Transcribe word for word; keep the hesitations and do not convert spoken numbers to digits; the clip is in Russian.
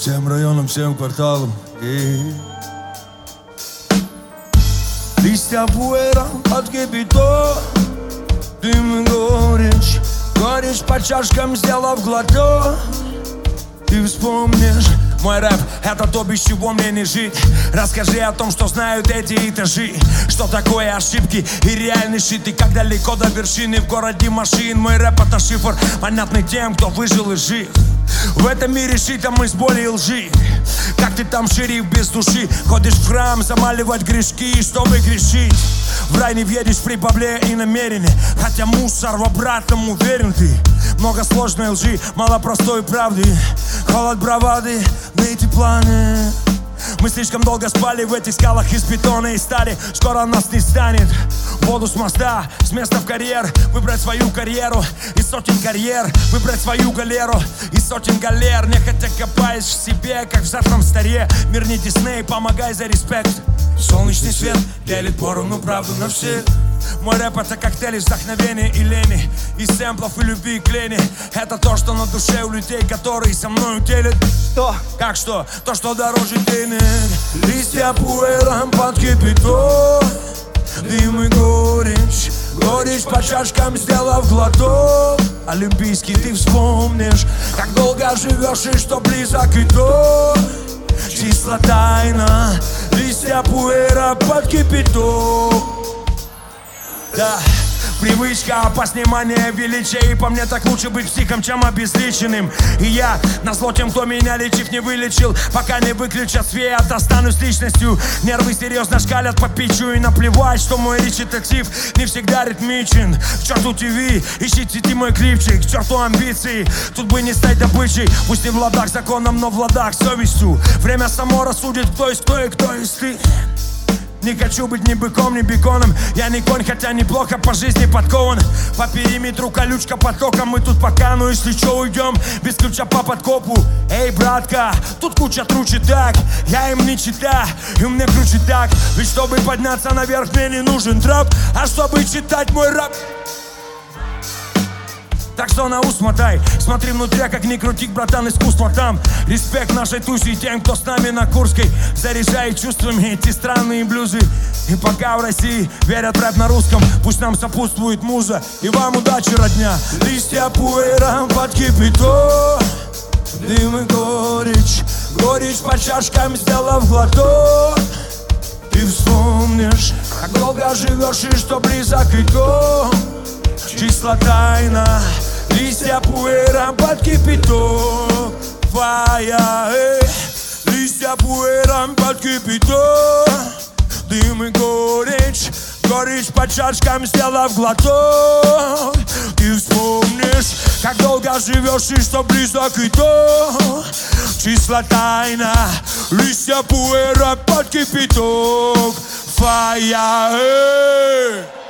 Всем районам, всем кварталам. И... Листья пуэра под кипяток, дым и горечь. Горечь по чашкам, сделав глоток. Ты вспомнишь мой рэп, это то, без чего мне не жить. Расскажи о том, что знают эти этажи. Что такое ошибки и реальный шит. И как далеко до вершины в городе машин. Мой рэп это шифр, понятный тем, кто выжил и жив. В этом мире шито мы с боли и лжи. Как ты там, шериф без души? Ходишь в храм замаливать грешки, чтобы грешить. В рай не въедешь при бабле и намерении. Хотя мусор в обратном уверен ты. Много сложной лжи, мало простой правды. Холод бравады на эти планы. Мы слишком долго спали в этих скалах из бетона и стали. Скоро нас не станет. Воду с моста, с места в карьер. Выбрать свою карьеру из сотен карьер. Выбрать свою галеру из сотен галер. Нехотя копаешь в себе, как в завтрам старе. Мир не Дисней, помогай за респект. Солнечный свет делит поровну правду на всех. Мой рэп это коктейль из вдохновения и лени, из сэмплов и любви к лени. Это то, что на душе у людей, которые со мною делят. Что? Как что? То, что дороже денег. Листья пуэром под кипяток, дым и горечь. Горечь по чашкам, сделав глоток. Олимпийский ты вспомнишь, как долго живешь и что близок итог. Числа тайна, листья пуэра под кипяток. Да, привычка опаснее мания величия. И по мне так лучше быть психом, чем обезличенным. И я назло тем, кто меня лечив не вылечил. Пока не выключат свет, останусь личностью. Нервы серьезно шкалят по питчу. И наплевать, что мой речитатив не всегда ритмичен. К черту ТВ, ищите ты мой клипчик. К черту амбиции, тут бы не стать добычей. Пусть не в ладах законом, но в ладах совестью. Время само рассудит, кто есть кто и кто есть ты. Не хочу быть ни быком, ни беконом. Я не конь, хотя неплохо по жизни подкован. По периметру колючка потоком. Мы тут пока, но если что, уйдем без ключа по подкопу. Эй, братка, тут куча тручи так. Я им не чита, и мне круче так. Ведь чтобы подняться наверх, мне не нужен трап. А чтобы читать мой рэп, так что на ус мотай. Смотри внутри, как ни крути, братан, искусство там. Респект нашей тусе и тем, кто с нами на Курской. Заряжает чувствами эти странные блюзы. И пока в России верят в рэп на русском, пусть нам сопутствует муза. И вам удачи, родня. Листья пуэра под кипяток, дым и горечь. Горечь по чашкам, сделав глоток. Ты вспомнишь, как долго живешь и что близок итог. Числа тайна, листья пуэра под кипяток. Твоя, эй, листья пуэра под кипяток. Дым и горечь, горечь по чашкам, сделав глоток. Ты вспомнишь, как долго живешь и что близок итог. Числа тайна, листья пуэра под кипяток. Твоя, эй.